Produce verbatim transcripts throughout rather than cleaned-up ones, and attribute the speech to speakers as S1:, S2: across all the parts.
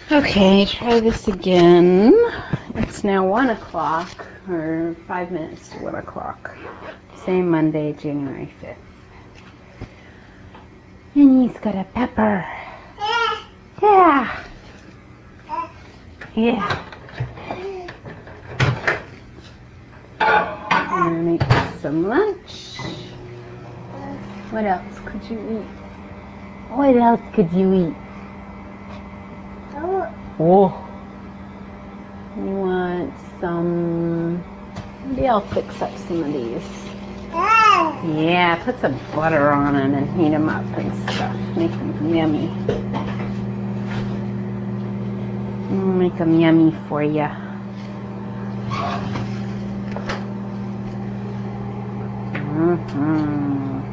S1: Okay, try this again. It's now one o'clock, or five minutes to one o'clock. Same Monday, January fifth. And he's got a pepper. Yeah. Yeah. I'm gonna make some lunch. What else could you eat? What else could you eat? Oh. You want some... Maybe I'll fix up some of these. Yeah, put some butter on them and heat them up and stuff. Make them yummy. I'll make them yummy for you. Mm-hmm.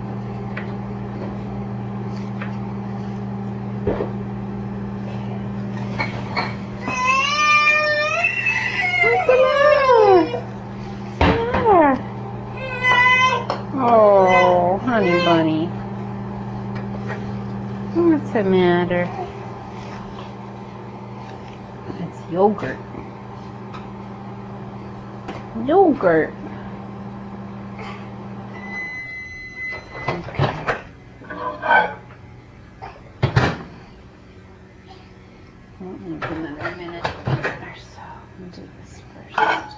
S1: What's the matter? What's the matter? Oh, honey bunny. What's the matter? It's yogurt. Yogurt. Okay. Won't need another minute or so. We'll do this first.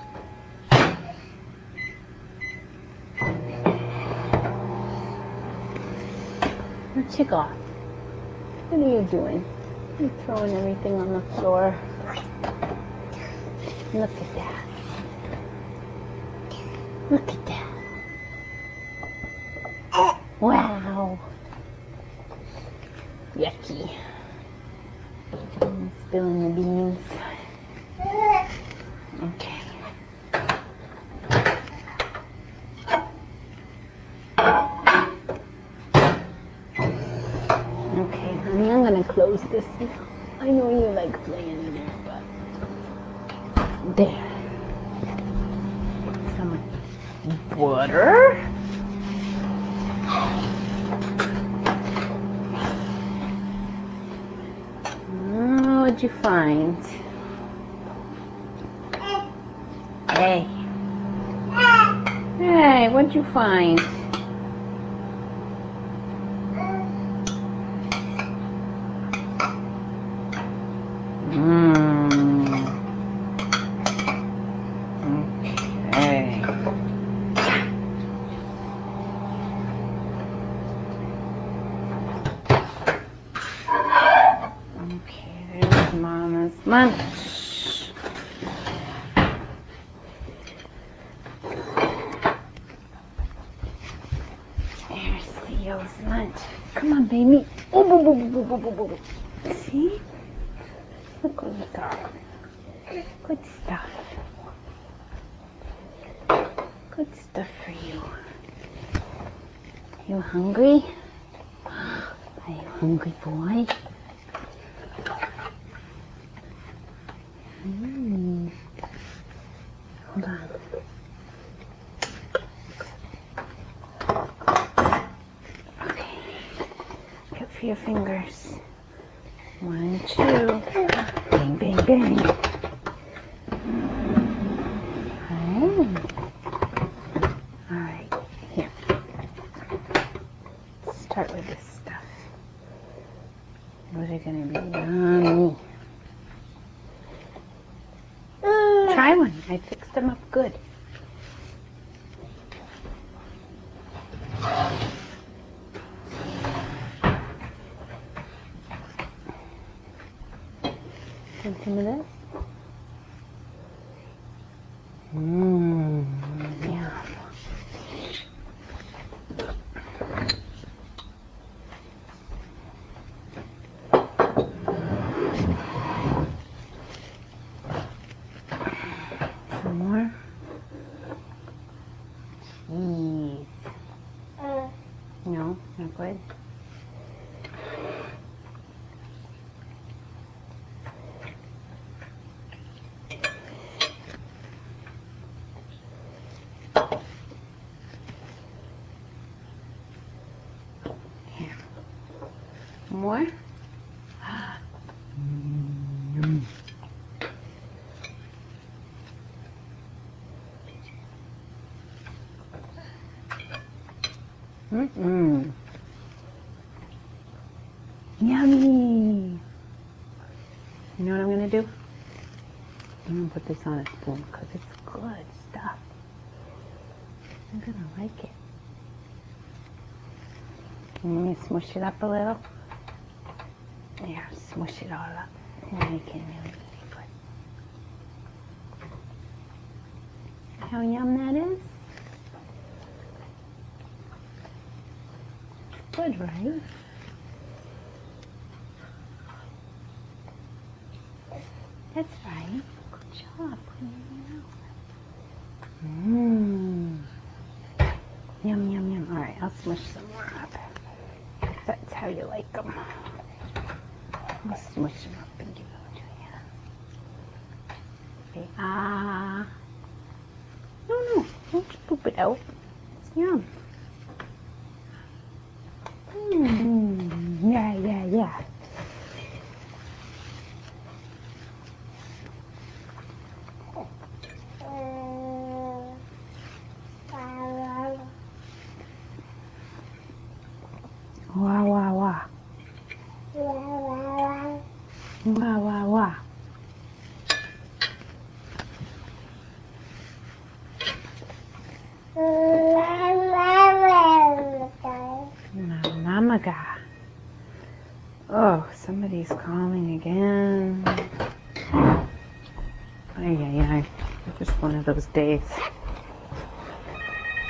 S1: Where'd you go? What are you doing? You're throwing everything on the floor. Look at that. Look at that. Wow. Yucky. I'm spilling the beans. Okay. Okay, honey, I'm gonna close this now. I know you like playing in there, but there. Some butter. Oh, what'd you find? Hey. Hey, what'd you find? Mmm. Okay. Okay, there's Mama's lunch. There's Theo's lunch. Come on, baby. Oh, boo, boo, boo, boo, boo, boo, boo. See? Look what we got. Good stuff. Good stuff for you. You hungry? Are you hungry, boy? Mm. Hold on. Okay. Good for your fingers. One, two. Bang, bang, bang. Oh. All right. Here. Let's start with this stuff. Those are going to be yummy. Try one. I fixed them up good. Want some of this? Mmm. Yeah. Some more. Cheese. No, not good. Mm-mm. Yummy. You know what I'm gonna do? I'm gonna put this on a spoon because it's good stuff. I'm gonna like it. Let me smush it up a little. Yeah, smush it all up. And you can really see good. How yum that is? Good, right? That's right. Good job cleaning it out. Mmm. Yum, yum, yum. All right, I'll smush some more up. If that's how you like them. I'll smush them up and give them to you. Okay. Ah. No, no. Don't poop it out. It's yum. Mmm. Yeah, yeah, yeah. Wah, wah, wah. Wah, wah, wah. Mamaga. Oh, somebody's calling again. Ay, ay, ay. Just one of those days.